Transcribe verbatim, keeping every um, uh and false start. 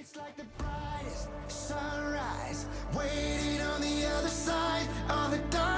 It's like the brightest sunrise, waiting on the other side of the dark.